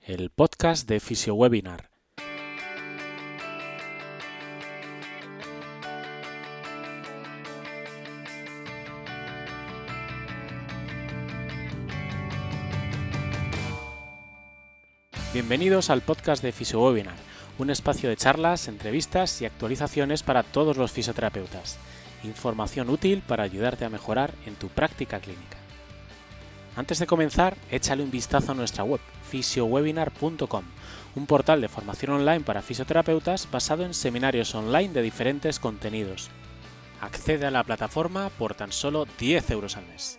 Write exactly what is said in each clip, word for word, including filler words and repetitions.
el podcast de FisioWebinar. Bienvenidos al podcast de FisioWebinar, un espacio de charlas, entrevistas y actualizaciones para todos los fisioterapeutas. Información útil para ayudarte a mejorar en tu práctica clínica. Antes de comenzar, échale un vistazo a nuestra web, fisiowebinar punto com, un portal de formación online para fisioterapeutas basado en seminarios online de diferentes contenidos. Accede a la plataforma por tan solo diez euros al mes.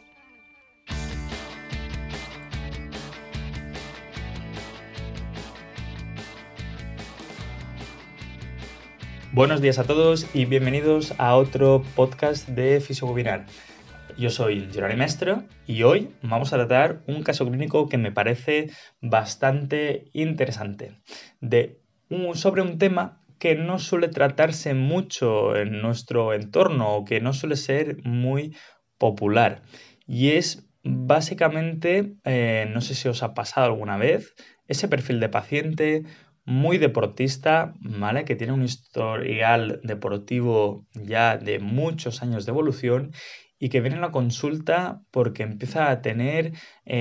Buenos días a todos y bienvenidos a otro podcast de FisioWebinar. Yo soy Geroni Mestre y hoy vamos a tratar un caso clínico que me parece bastante interesante, de un, sobre un tema que no suele tratarse mucho en nuestro entorno o que no suele ser muy popular. Y es básicamente, eh, no sé si os ha pasado alguna vez, ese perfil de paciente muy deportista, ¿vale? Que tiene un historial deportivo ya de muchos años de evolución y que viene a la consulta porque empieza a tener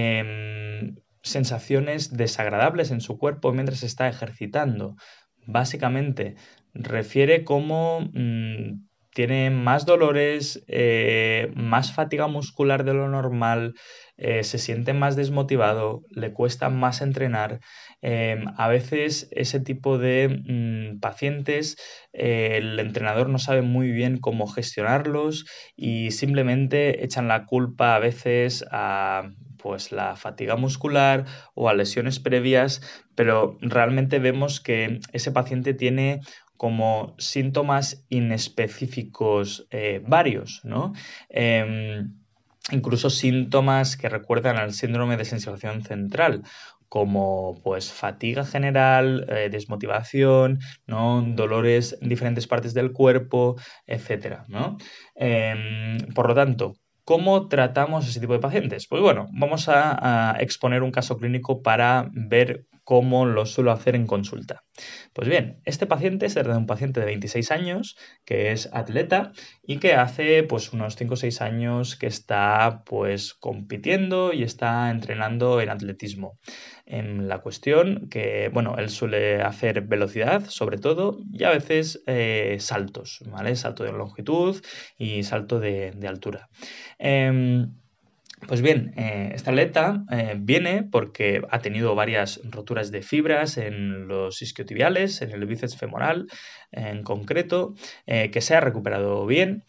eh, sensaciones desagradables en su cuerpo mientras está ejercitando. Básicamente refiere cómo mmm, tiene más dolores, eh, más fatiga muscular de lo normal, eh, se siente más desmotivado, le cuesta más entrenar. Eh, a veces ese tipo de mmm, pacientes, eh, el entrenador no sabe muy bien cómo gestionarlos y simplemente echan la culpa a veces a pues la fatiga muscular o a lesiones previas, pero realmente vemos que ese paciente tiene como síntomas inespecíficos eh, varios, ¿no? Eh, incluso síntomas que recuerdan al síndrome de sensación central, como pues fatiga general, eh, desmotivación, ¿no? Dolores en diferentes partes del cuerpo, etcétera, ¿no? Eh, por lo tanto, ¿cómo tratamos ese tipo de pacientes? Pues bueno, vamos a, a exponer un caso clínico para ver cómo lo suelo hacer en consulta. Pues bien, este paciente es un paciente de veintiséis años que es atleta y que hace pues unos cinco o seis años que está pues compitiendo y está entrenando en atletismo. En la cuestión que, bueno, él suele hacer velocidad sobre todo y a veces eh, saltos, ¿vale? Salto de longitud y salto de, de altura. Eh, Pues bien, eh, esta atleta eh, viene porque ha tenido varias roturas de fibras en los isquiotibiales, en el bíceps femoral en concreto, eh, que se ha recuperado bien.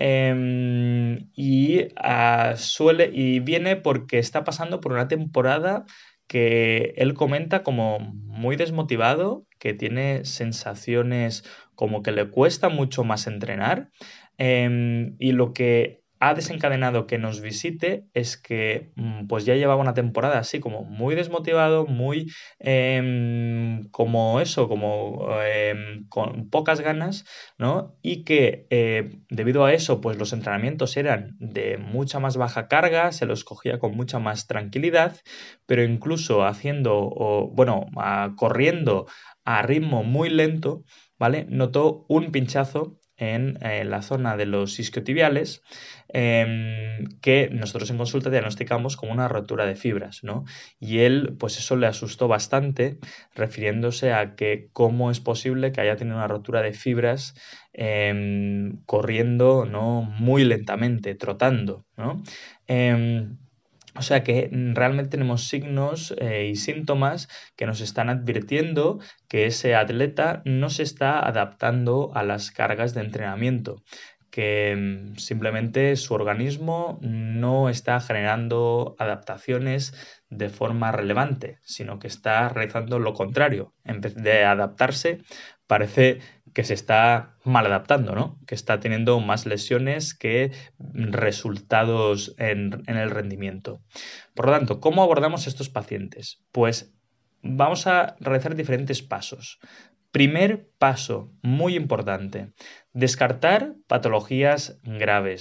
Eh, y, ah, suele, y viene porque está pasando por una temporada que él comenta como muy desmotivado, que tiene sensaciones como que le cuesta mucho más entrenar. Eh, y lo que ha desencadenado que nos visite es que pues ya llevaba una temporada así como muy desmotivado, muy eh, como eso, como eh, con pocas ganas, ¿no? Y que eh, debido a eso pues los entrenamientos eran de mucha más baja carga, se los cogía con mucha más tranquilidad, pero incluso haciendo, o, bueno, a, corriendo a ritmo muy lento, ¿vale? Notó un pinchazo en eh, la zona de los isquiotibiales eh, que nosotros en consulta diagnosticamos como una rotura de fibras, ¿no? Y él, pues eso le asustó bastante, refiriéndose a que cómo es posible que haya tenido una rotura de fibras eh, corriendo, ¿no? Muy lentamente, trotando, ¿no? Eh, o sea que realmente tenemos signos eh, y síntomas que nos están advirtiendo que ese atleta no se está adaptando a las cargas de entrenamiento, que mm, simplemente su organismo no está generando adaptaciones de forma relevante, sino que está realizando lo contrario. En vez de adaptarse, parece que se está mal adaptando, ¿no? Que está teniendo más lesiones que resultados en, en el rendimiento. Por lo tanto, ¿cómo abordamos estos pacientes? Pues vamos a realizar diferentes pasos. Primer paso, muy importante, descartar patologías graves.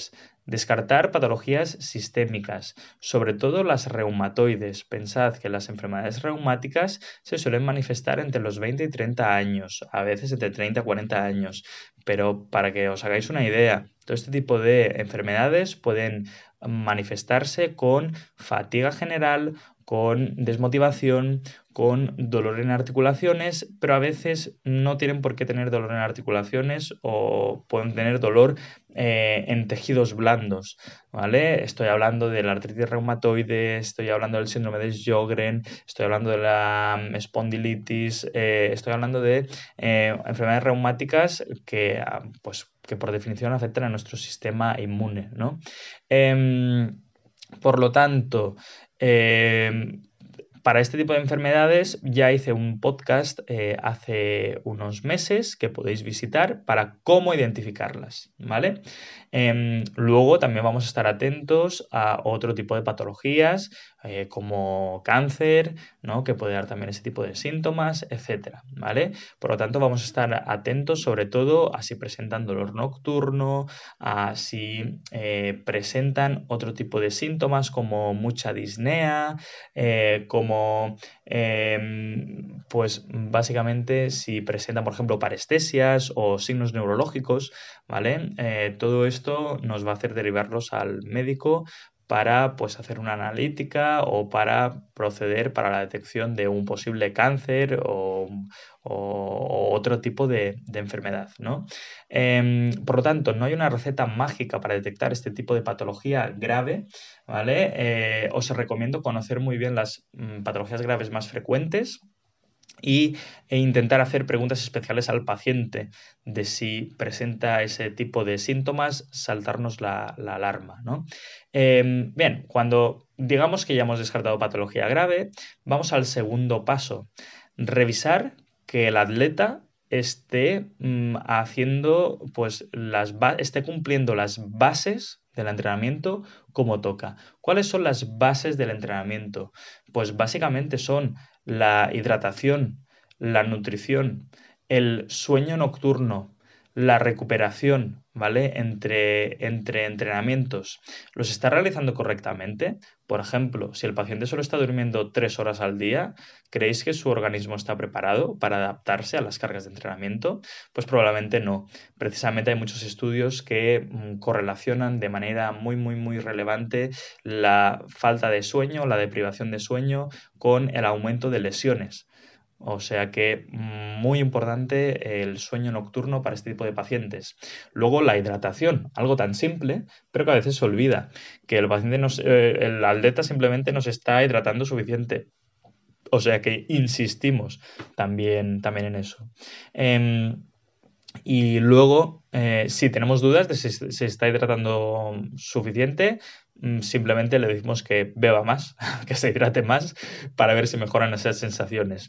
Descartar patologías sistémicas, sobre todo las reumatoides. Pensad que las enfermedades reumáticas se suelen manifestar entre los veinte y treinta años, a veces entre treinta y cuarenta años. Pero para que os hagáis una idea, todo este tipo de enfermedades pueden manifestarse con fatiga general, con desmotivación, con dolor en articulaciones, pero a veces no tienen por qué tener dolor en articulaciones o pueden tener dolor eh, en tejidos blandos, ¿vale? Estoy hablando de la artritis reumatoide, estoy hablando del síndrome de Sjögren, estoy hablando de la mm, espondilitis, eh, estoy hablando de eh, enfermedades reumáticas que, ah, pues, que por definición afectan a nuestro sistema inmune, ¿no? Em, por lo tanto, em, para este tipo de enfermedades ya hice un podcast eh, hace unos meses que podéis visitar para cómo identificarlas, ¿vale? Eh, luego también vamos a estar atentos a otro tipo de patologías eh, como cáncer, ¿no? Que puede dar también ese tipo de síntomas, etcétera, ¿vale? Por lo tanto, vamos a estar atentos sobre todo a si presentan dolor nocturno, a si eh, presentan otro tipo de síntomas como mucha disnea, eh, como eh, pues básicamente si presentan, por ejemplo, parestesias o signos neurológicos, ¿vale? Eh, todo esto nos va a hacer derivarlos al médico para pues, hacer una analítica o para proceder para la detección de un posible cáncer o, o, o otro tipo de, de enfermedad, ¿no? Eh, por lo tanto, no hay una receta mágica para detectar este tipo de patología grave, ¿vale? Eh, os recomiendo conocer muy bien las mm, patologías graves más frecuentes y, e intentar hacer preguntas especiales al paciente de si presenta ese tipo de síntomas, saltarnos la, la alarma, ¿no? Eh, bien, cuando digamos que ya hemos descartado patología grave, vamos al segundo paso, revisar que el atleta esté mm, haciendo, pues, las esté cumpliendo las bases del entrenamiento como toca. ¿Cuáles son las bases del entrenamiento? Pues básicamente son la hidratación, la nutrición, el sueño nocturno, la recuperación, ¿vale? Entre, entre entrenamientos. ¿Los está realizando correctamente? Por ejemplo, si el paciente solo está durmiendo tres horas al día, ¿creéis que su organismo está preparado para adaptarse a las cargas de entrenamiento? Pues probablemente no. Precisamente hay muchos estudios que mm, correlacionan de manera muy, muy, muy relevante la falta de sueño, la deprivación de sueño con el aumento de lesiones. O sea que muy importante el sueño nocturno para este tipo de pacientes. Luego la hidratación, algo tan simple, pero que a veces se olvida, que el paciente nos, eh, el atleta simplemente no se está hidratando suficiente. O sea que insistimos también, también en eso. Eh, y luego, eh, si tenemos dudas de si se está hidratando suficiente, simplemente le decimos que beba más, que se hidrate más para ver si mejoran esas sensaciones.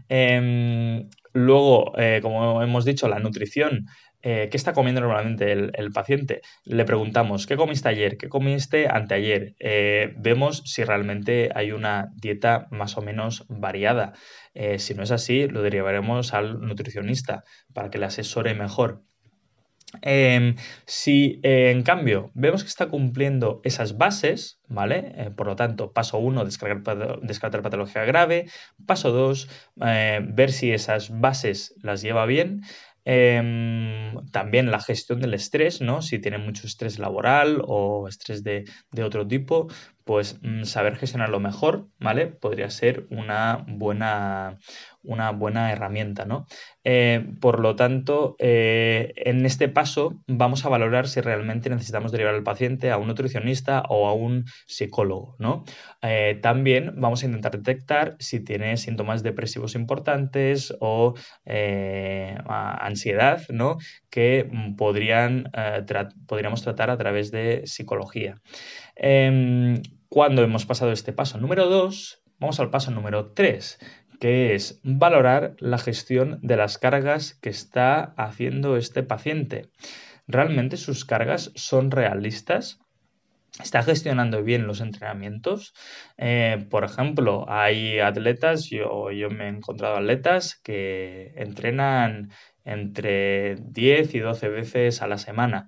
Eh, luego, eh, como hemos dicho, la nutrición. Eh, ¿Qué está comiendo normalmente el, el, paciente? Le preguntamos, ¿qué comiste ayer? ¿Qué comiste anteayer? Eh, vemos si realmente hay una dieta más o menos variada. Eh, si no es así, lo derivaremos al nutricionista para que le asesore mejor. Eh, si eh, en cambio vemos que está cumpliendo esas bases, ¿vale? Eh, por lo tanto, paso uno, descartar, descartar patología grave. Paso dos, eh, ver si esas bases las lleva bien. Eh, también la gestión del estrés, ¿no? Si tiene mucho estrés laboral o estrés de, de otro tipo, pues mm, saber gestionarlo mejor, ¿vale? Podría ser una buena, una buena herramienta, ¿no? Eh, por lo tanto, eh, en este paso vamos a valorar si realmente necesitamos derivar al paciente a un nutricionista o a un psicólogo, ¿no? Eh, también vamos a intentar detectar si tiene síntomas depresivos importantes o eh, ansiedad, ¿no? Que podrían, eh, tra podríamos tratar a través de psicología. Eh, cuando hemos pasado este paso número dos, vamos al paso número tres, que es valorar la gestión de las cargas que está haciendo este paciente. ¿Realmente sus cargas son realistas? ¿Está gestionando bien los entrenamientos? Eh, por ejemplo, hay atletas, yo, yo me he encontrado atletas que entrenan entre diez y doce veces a la semana,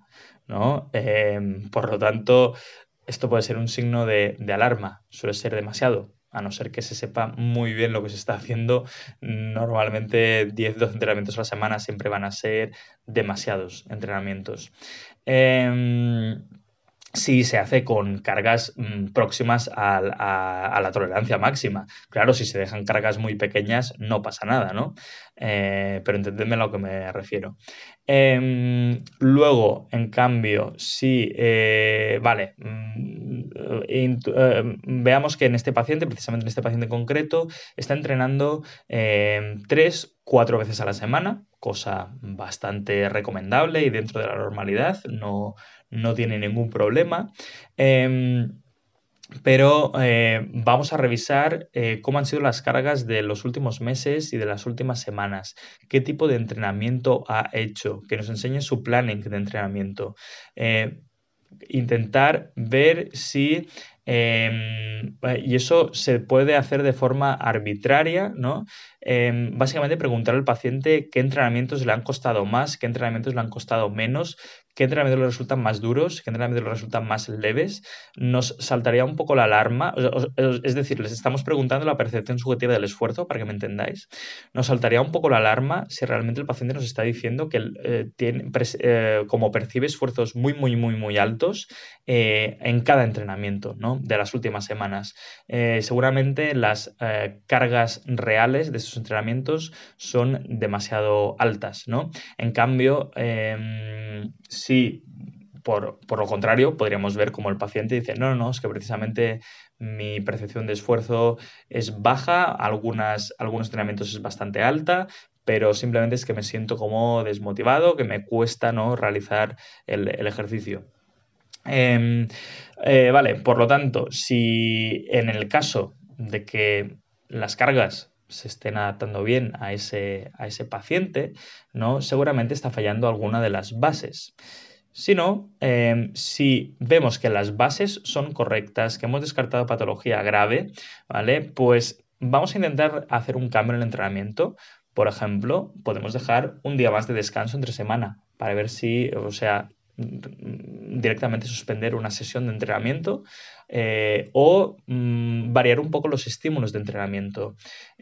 ¿no? Eh, por lo tanto, esto puede ser un signo de, de alarma, suele ser demasiado. A no ser que se sepa muy bien lo que se está haciendo, normalmente diez doce entrenamientos a la semana siempre van a ser demasiados entrenamientos. Eh, si se hace con cargas mmm, próximas a, a, a, la tolerancia máxima. Claro, si se dejan cargas muy pequeñas no pasa nada, ¿no? Eh, pero entendedme a lo que me refiero. Eh, luego, en cambio, si, eh, vale, eh, veamos que en este paciente, precisamente en este paciente en concreto, está entrenando eh, tres, cuatro veces a la semana, cosa bastante recomendable y dentro de la normalidad, no, no tiene ningún problema. Eh, pero eh, vamos a revisar eh, cómo han sido las cargas de los últimos meses y de las últimas semanas. ¿Qué tipo de entrenamiento ha hecho? Que nos enseñe su planning de entrenamiento. Eh, intentar ver si... Eh, y eso se puede hacer de forma arbitraria, ¿no? Eh, básicamente preguntar al paciente qué entrenamientos le han costado más, qué entrenamientos le han costado menos, qué entrenamientos le resultan más duros, qué entrenamientos le resultan más leves. Nos saltaría un poco la alarma, es decir, les estamos preguntando la percepción subjetiva del esfuerzo, para que me entendáis. Nos saltaría un poco la alarma si realmente el paciente nos está diciendo que eh, tiene, eh, como percibe esfuerzos muy, muy, muy, muy altos eh, en cada entrenamiento, ¿no? De las últimas semanas. Eh, seguramente las eh, cargas reales de esos entrenamientos son demasiado altas, ¿no? En cambio, eh, si por, por lo contrario, podríamos ver como el paciente dice, no, no, no, es que precisamente mi percepción de esfuerzo es baja, algunas, algunos entrenamientos es bastante alta, pero simplemente es que me siento como desmotivado, que me cuesta, ¿no?, realizar el, el ejercicio. Eh, eh, vale, por lo tanto, si en el caso de que las cargas se estén adaptando bien a ese, a ese paciente, ¿no?, seguramente está fallando alguna de las bases. Si no, eh, si vemos que las bases son correctas, que hemos descartado patología grave, ¿vale?, pues vamos a intentar hacer un cambio en el entrenamiento. Por ejemplo, podemos dejar un día más de descanso entre semana para ver si, o sea, directamente suspender una sesión de entrenamiento eh, o mmm, variar un poco los estímulos de entrenamiento.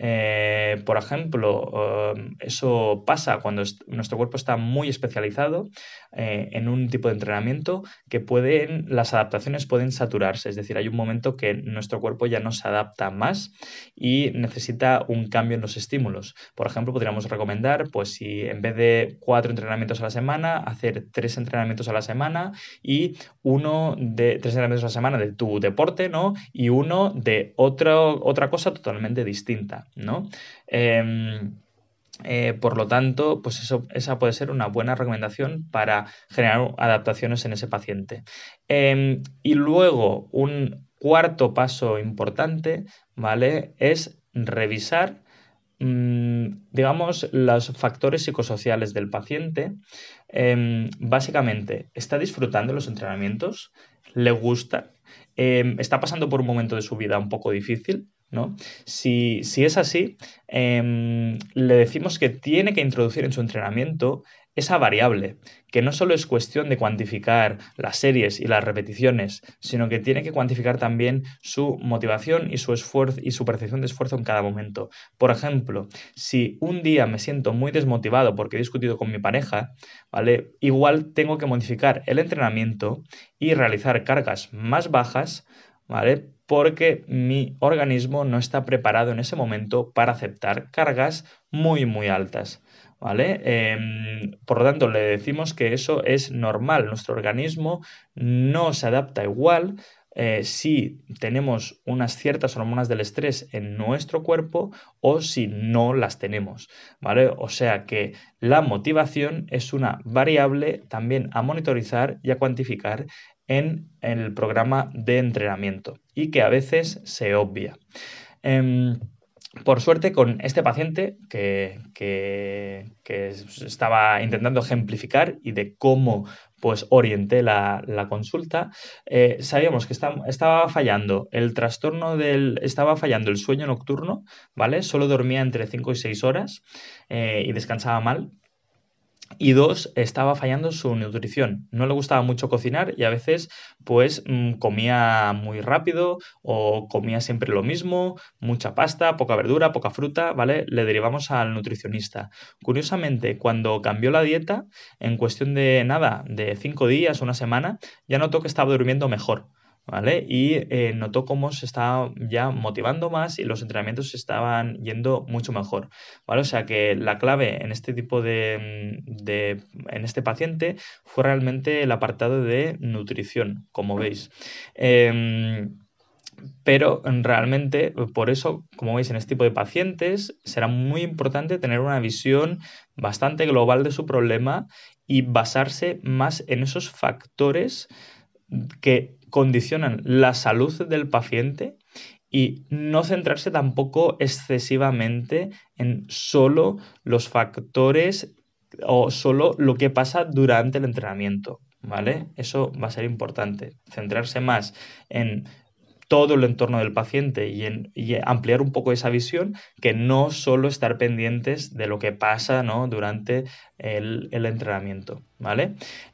Eh, por ejemplo, eh, eso pasa cuando nuestro cuerpo está muy especializado eh, en un tipo de entrenamiento que pueden, las adaptaciones pueden saturarse, es decir, hay un momento que nuestro cuerpo ya no se adapta más y necesita un cambio en los estímulos. Por ejemplo, podríamos recomendar, pues si en vez de cuatro entrenamientos a la semana, hacer tres entrenamientos a la semana y uno de tres entrenamientos a la semana de tu deporte, ¿no?, y uno de otro, otra cosa totalmente distinta, ¿no? Eh, eh, por lo tanto, pues eso, esa puede ser una buena recomendación para generar adaptaciones en ese paciente. Eh, y luego, un cuarto paso importante, ¿vale?, es revisar, digamos, los factores psicosociales del paciente. Eh, básicamente, ¿está disfrutando de los entrenamientos? ¿Le gusta? Eh, ¿está pasando por un momento de su vida un poco difícil? ¿No? Si, si es así, eh, le decimos que tiene que introducir en su entrenamiento esa variable, que no solo es cuestión de cuantificar las series y las repeticiones, sino que tiene que cuantificar también su motivación y su esfuerzo y su percepción de esfuerzo en cada momento. Por ejemplo, si un día me siento muy desmotivado porque he discutido con mi pareja, ¿vale?, igual tengo que modificar el entrenamiento y realizar cargas más bajas, ¿vale?, porque mi organismo no está preparado en ese momento para aceptar cargas muy, muy altas, ¿vale? Eh, por lo tanto, le decimos que eso es normal. Nuestro organismo no se adapta igual eh, si tenemos unas ciertas hormonas del estrés en nuestro cuerpo o si no las tenemos, ¿vale? O sea que la motivación es una variable también a monitorizar y a cuantificar en el programa de entrenamiento y que a veces se obvia. Eh, por suerte, con este paciente que, que, que, estaba intentando ejemplificar y de cómo pues orienté la, la consulta, eh, sabíamos que está, estaba fallando el trastorno del, estaba fallando el sueño nocturno, ¿vale? Solo dormía entre cinco y seis horas eh, y descansaba mal. Y dos, estaba fallando su nutrición. No le gustaba mucho cocinar y a veces pues mm, comía muy rápido o comía siempre lo mismo, mucha pasta, poca verdura, poca fruta, ¿vale? Le derivamos al nutricionista. Curiosamente, cuando cambió la dieta, en cuestión de nada, de cinco días, una semana, ya notó que estaba durmiendo mejor. ¿Vale? Y eh, notó cómo se estaba ya motivando más y los entrenamientos se estaban yendo mucho mejor. ¿Vale? O sea que la clave en este tipo de, de, en este paciente fue realmente el apartado de nutrición, como veis. Eh, pero realmente, por eso, como veis, en este tipo de pacientes será muy importante tener una visión bastante global de su problema y basarse más en esos factores que condicionan la salud del paciente y no centrarse tampoco excesivamente en solo los factores o solo lo que pasa durante el entrenamiento, ¿vale? Eso va a ser importante, centrarse más en todo el entorno del paciente y, en, y ampliar un poco esa visión que no solo estar pendientes de lo que pasa, ¿no? durante el, el entrenamiento, ¿vale?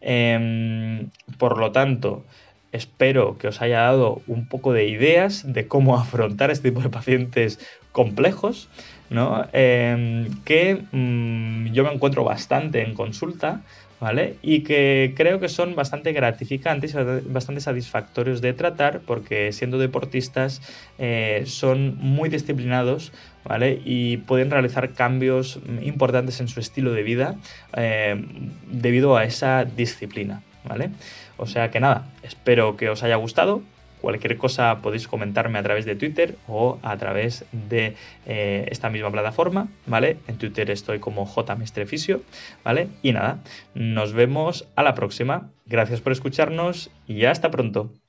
Eh, por lo tanto, espero que os haya dado un poco de ideas de cómo afrontar este tipo de pacientes complejos, ¿no? Eh, que mmm, yo me encuentro bastante en consulta, ¿vale? Y que creo que son bastante gratificantes y bastante satisfactorios de tratar porque siendo deportistas eh, son muy disciplinados, ¿vale? Y pueden realizar cambios importantes en su estilo de vida eh, debido a esa disciplina, ¿vale? O sea que nada, espero que os haya gustado. Cualquier cosa podéis comentarme a través de Twitter o a través de eh, esta misma plataforma, ¿vale? En Twitter estoy como jmestrefisio, ¿vale? Y nada, nos vemos a la próxima. Gracias por escucharnos y hasta pronto.